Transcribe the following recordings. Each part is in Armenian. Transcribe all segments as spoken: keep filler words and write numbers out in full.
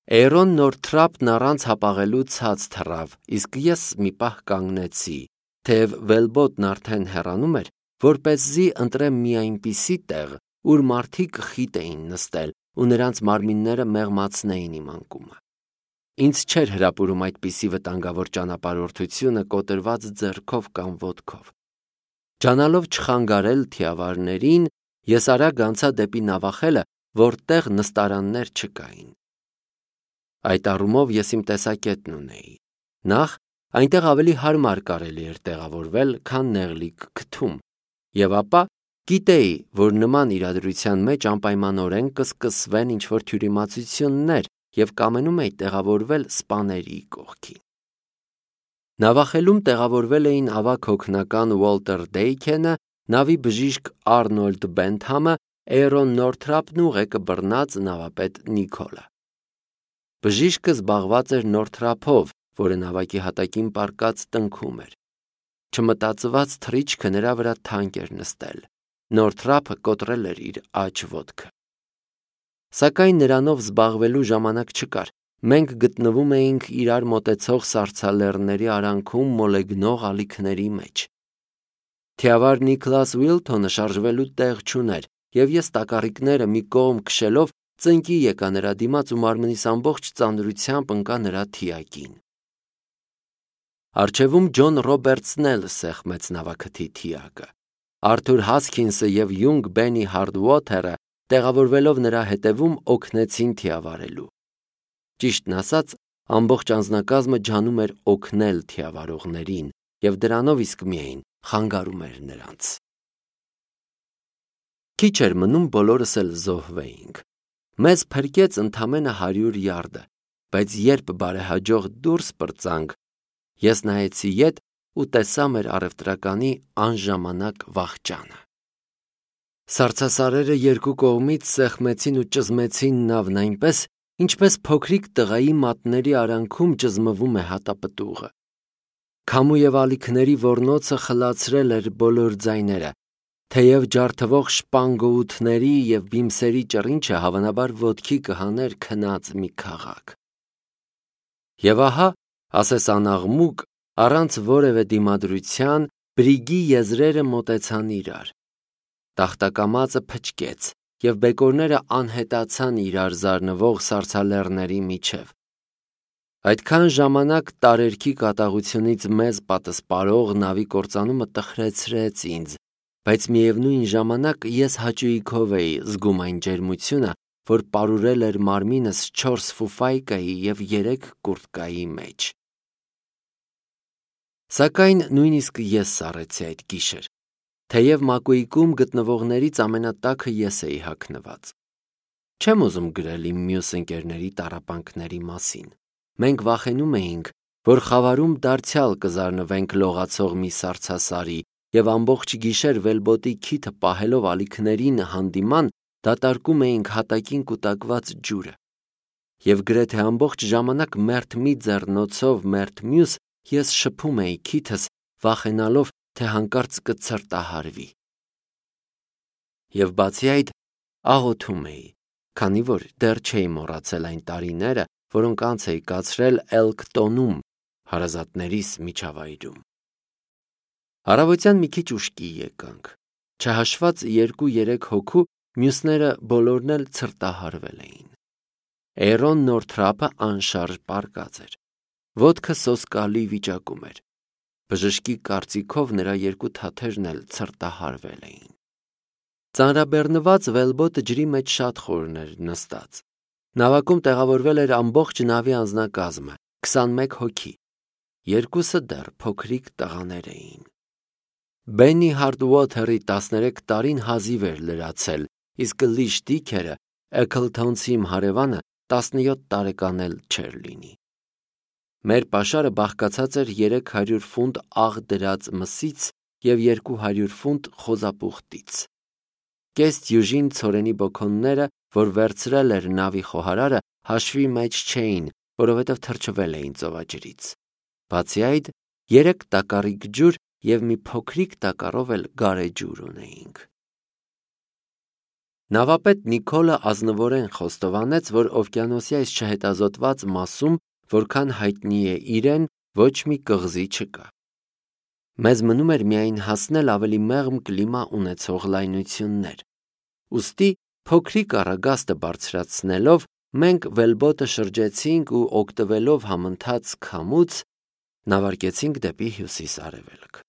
Էրոն Նորթրափն առանց հապաղելու ցած թռավ, իսկ ես մի պահ կանգնեցի, թեև վելբոտն արդեն հեռանում էր, որպեսզի ընտրեմ մի այնպիսի տեղ, ուր մարդիկ խիտ էին նստել ու նրանց մարմինները մեղմացնեին իմ անկումը։ Ինձ չէր հրապուրում այդպիսի վտանգավոր ճանապարհորդությունը կոտրված ձեռքով կամ ոտքով։ Ջանալով չխանգարել թիավարներին, ես արագ անցա դեպի նավախելը, որտեղ նստարաններ չկային։ Այդ առումով ես իմ տեսակետն ունեի։ Նախ, այնտեղ ավելի հարմար կարելի էր տեղավորվել, քան նեղլիկ քթում, եւ ապա գիտեի, որ նման իրադրության մեջ անպայմանորեն կսկսվեն ինչ-որ թյուրիմացություններ եւ կամենում էի տեղավորվել սպաների կողքին։ Նավախելում տեղավորվել էին ավագ հոգնական Ուոլտեր Դեյքենը, նավի բժիշկ Արնոլդ Բենթամը, Էրոն Նորթրափն ու ղեկը բռնած նավապետ Նիկոլը։ Բժիշկը զբաղված էր Նորթրափով, որը նավակի հատակին պառկած տնքում էր։ Չմտածված թռիչքը նրա վրա թանկ էր նստել։ Նորթրափը կոտրել էր իր աջ ոտքը։ Սակայն նրանով զբաղվելու ժամանակ չկար։ Մենք գտնվում էինք իրար մոտեցող սառցալեռների արանքում մոլեգնող ալիքների մեջ։ Թիավար Նիկլաս Ուիլթոնը շարժվելու տեղ չուներ, եւ ես տակառիկները մի կողմ քշելով ծնկի եկա նրա դիմաց ու մարմնիս ամբողջ ծանրությամբ ընկա նրա թիակին։ Առջևում Ջոն Ռոբերտսն էլ սեղմեց նավակթի թիակը։ Արթուր Հասքինսը եւ Յունգ Բենի Հարդվոթերը տեղավորվելով նրա հետևում օգնեցին թիավարելու։ Ճիշտն ասած, ամբողջ անձնակազմը ջանում էր օգնել թիավարողներին եւ դրանով իսկ միայն խանգարում էր նրանց։ Քիչ էր մնում բոլորս էլ զոհվեինք։ Մեզ փրկեց ընդամենը հարյուր յարդը, բայց երբ բարեհաջող դուրս պրծանք, ես նայեցի ետ ու տեսա մեր առևտրականի անժամանակ վախճանը։ Սառցասարերը երկու կողմից սեղմեցին ու ճզմեցին նավն այնպես, ինչպես փոքրիկ տղայի մատների արանքում ճզմվում է հատապտուղը։ Քամու եւ ալիքների ոռնոցը խլացրել էր բոլոր ձայները, թեև ջարդվող շպանգոութների եւ բիմսերի ճռինչը հավանաբար ոտքի կհաներ քնած մի քաղաք։ Եվ ահա, ասես անաղմուկ, առանց որևէ դիմադրության, բրիգի եզրերը մոտեցան իրար։ Տախտակամածը փչկեց, եւ բեկորները անհետացան իրար զարնվող սառցալեռների միջև։ Այդքան ժամանակ տարերքի կատաղությունից մեզ պատսպարող նավի կործանումը տխրեցրեց ինձ, բայց միևնույն ժամանակ ես հաճույքով էի զգում այն ջերմությունը, որ պարուրել էր մարմինս չորս ֆուֆայկայի եւ երեք կուրտկայի մեջ։ Սակայն նույնիսկ ես սառեցի այդ գիշեր, թեև մակույկում գտնվողներից ամենատակը ես էի հագնված։ Չեմ ուզում գրել իմ մյուս ընկերների տառապանքների մասին։ Մենք վախենում էինք, որ խավարում դարձյալ կզարնվենք լողացող մի սառցասարի եւ ամբողջ գիշեր վելբոտի քիթը պահելով ալիքներին հանդիման դատարկում էինք հատակին կուտակված ջուրը։ Եվ գրեթե ամբողջ ժամանակ մերթ մի ձեռնոցով մերթ մյուս ես շփում էի քիթս, վախենալով, թե հանկարծ կցրտահարվի։ Եվ բացի այդ, աղոթում էի, քանի որ դեռ չէի մոռացել այն տարիները, որոնք անց էի կացրել Էլքտոնում, հարազատներիս միջավայրում։ Առավոտյան մի քիչ ուշքի եկանք։ Չհաշված երկու-երեք հոգու, մյուսները բոլորն էլ ցրտահարվել էին։ Էրոն Նորթրափը անշարժ պառկած էր։ Ոտքը սոսկալի վիճակում էր։ Բժշկի կարծիքով նրա երկու թաթերն էլ ցրտահարվել էին։ Ծանրաբեռնված վելբոտը ջրի մեջ շատ խորն էր նստած։ Նավակում տեղավորվել էր ամբողջ նավի անձնակազմը, քսանմեկ հոգի։ Երկուսը դեռ փոքրիկ տղաներ էին։ Բենի Հարդվոթերի տասներեք տարին հազիվ էր լրացել, իսկ Լիշ Դիքերը, Էքլթոնցի իմ հարևանը, տասնյոթ տարեկան էլ չէր լինի։ Մեր պաշարը բաղկացած էր երեք հարյուր ֆունտ աղ դրած մսից եւ երկու հարյուր ֆունտ խոզապուխտից։ Կես դյուժին ցորենի բոքոնները, որ վերցրել էր նավի խոհարարը, հաշվի մեջ չէին, որովհետև թրջվել էին ծովաջրից։ Բացի այդ, երեք տակառիկ ջուր եւ մի փոքրիկ տակառով էլ գարեջուր ունեինք։ Նավապետ Նիկոլը ազնվորեն խոստովանեց, որ օվկիանոսի այս չհետազոտված մասում, որքան հայտնի է իրեն, ոչ մի կղզի չկա։ Մեզ մնում էր միայն հասնել ավելի մեղմ կլիմա ունեցող լայնություններ։ Ուստի փոքրիկ առագաստը բարձրացնելով մենք վելբոտը շրջեցինք ու օգտվելով համընթաց քամուց նավարկեցինք դեպի հյուսիս-արևելք։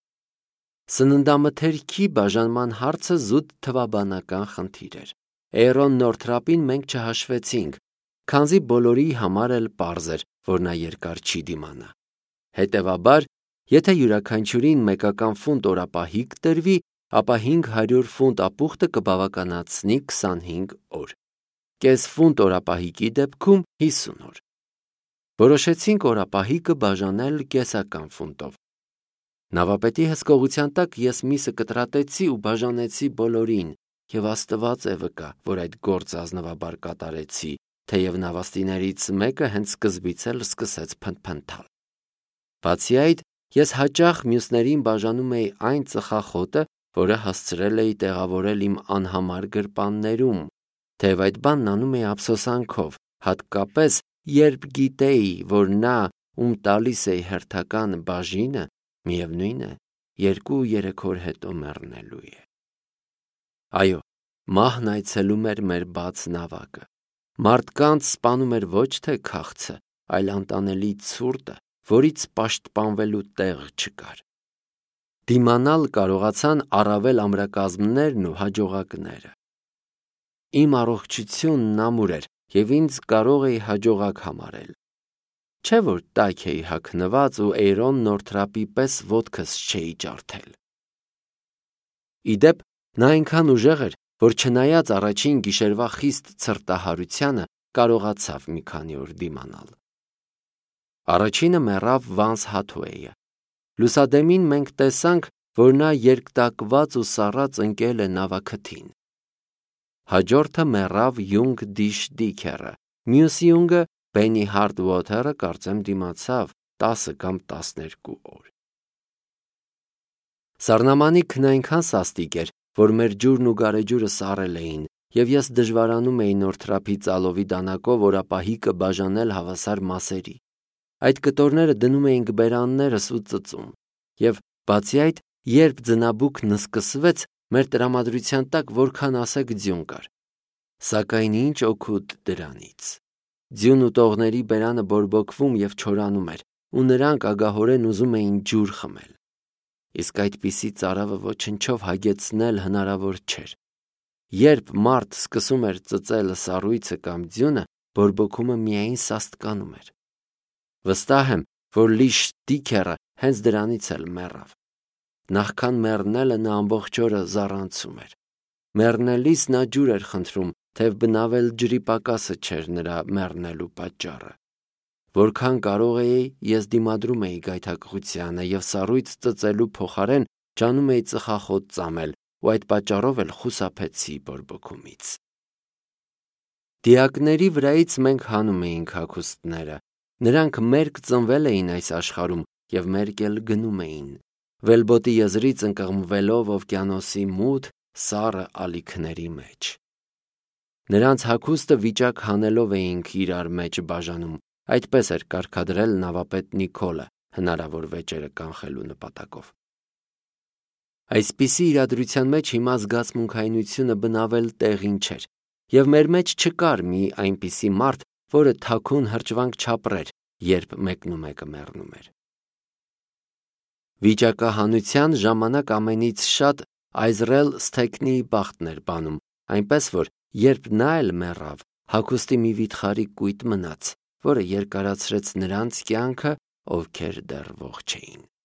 Սննդամթերքի բաժանման հարցը զուտ թվաբանական խնդիր էր։ Էյրոն Նորթրապին մենք չհաշվեցինք, քանզի բոլորի համար էլ պարզ էր, որ նա երկար չի դիմանա։ Հետևաբար, եթե յուրաքանչյուրին մեկական ֆունտ օրապահիկ տրվի, ապա հինգ հարյուր ֆունտ ապուխտը կբավականացնի քսանհինգ օր։ Կես ֆունտ օրապահիկի դեպքում հիսուն օր։ Որոշեցինք օրապահիկը բաժանել կեսական ֆունտով։ Նավապետի հսկողության տակ ես միսը կտրատեցի ու բաժանեցի բոլորին, և Աստված է վկա, որ այդ գործը ազնվաբար կատարեցի, թեև նավաստիներից մեկը հենց սկզբից էլ սկսեց փնթփնթալ։ Բացի այդ, ես հաճախ մյուսներին բաժանում էի այն ծխախոտը, որը հասցրել էի տեղավորել իմ անհամար գրպաններում, թեև այդ բանն անում էի ափսոսանքով, հատկապես երբ գիտեի, որ նա, ում տալիս էի հերթական բաժինը, միևնույն է, երկու-երեք օր հետո մեռնելու է։ Այո, մահն այցելում էր մեր բաց նավակը։ Մարդկանց սպանում էր ոչ թե քաղցը, այլ անտանելի ցուրտը, որից պաշտպանվելու տեղ չկար։ Դիմանալ կարողացան առավել ամրակազմներն ու հաջողակները։ Իմ առողջությունն ամուր էր, և ինձ կարող էի հաջողակ համարել։ Չէ՞ որ տաք էի հագնված ու Էյրոն Նորթրապի պես ոտքս չէի ջարդել։ Ի դեպ, նա այնքան ուժեղ էր, որ չնայած առաջին գիշերվա խիստ ցրտահարությանը, կարողացավ մի քանի օր դիմանալ։ Առաջինը մեռավ Վանս Հաթուեյը։ Լուսադեմին մենք տեսանք, որ նա երկտակված ու սառած ընկել է նավաքթին։ Հաջորդը մեռավ Յունգ Դիշ Դիքերը, մյուս յունգը Բենի Հարդվոթերը կարծեմ դիմացավ տասը կամ տասներկու օր։ Սառնամանիքն այնքան սաստիկ էր, որ մեր ջուրն ու գարեջուրը սառել էին, և ես դժվարանում էի Նորթրապի ծալովի դանակով օրապահիկը բաժանել հավասար մասերի։ Այդ կտորները դնում էինք բերաններս ու ծծում, և բացի այդ, երբ ձնաբուքն սկսվեց, մեր տրամադրության տակ որքան ասեք ձյուն կար։ Սակայն ինչ օգուտ դրանից։ Ձյուն ուտողների բերանը բորբոքվում և չորանում էր, ու նրանք ագահորեն ուզում էին ջուր խմել։ Իսկ այդպիսի ծարավը ոչնչով հագեցնել հնարավոր չէր։ Երբ մարդ սկսում էր ծծել սառույցը կամ ձյունը, բորբոքումը միայն սաստկանում էր։ Վստահ եմ, որ Լիշ Դիքերը հենց դրանից էլ մեռավ։ Նախքան մեռնելը նա ամբողջ օրը զառանցում էր։ Մեռնելիս նա ջուր էր խնդրում, թեև բնավել ջրի պակասը չէր նրա մեռնելու պատճառը։ Որքան կարող էի, ես դիմադրում էի գայթակղությանը և սառույց ծծելու փոխարեն ջանում էի ծխախոտ ծամել ու այդ պատճառով էլ խուսափեցի բորբոքումից։ Դիակների վրայից մենք հանում էինք հագուստները։ Նրանք մերկ ծնվել էին այս աշխարհում և մերկ էլ գնում էին, վելբոտի եզրից ընկղմվելով օվկիանոսի մութ, սառը ալիքների մեջ։ Նրանց հագուստը վիճակ հանելով էինք իրար մեջ բաժանում, այդպես էր կարգադրել նավապետ Նիկոլը հնարավոր վեճերը կանխելու նպատակով։ Այսպիսի իրադրության մեջ հիմա զգացմունքայնությունը բնավել տեղին չէր, և մեր մեջ չկար մի այնպիսի մարդ, որը թաքուն հրճվանք չապրեր, երբ մեկնումեկը մեռնում էր։ Վիճակահանության ժամանակ ամենից շատ Այզրել Սթեքնիի բախտն էր բանում, այնպես որ, երբ նա էլ մեռավ, հագուստի մի վիթխարի կույտ մնաց, որը երկարացրեց նրանց կյանքը, ովքեր դեռ ողջ էին։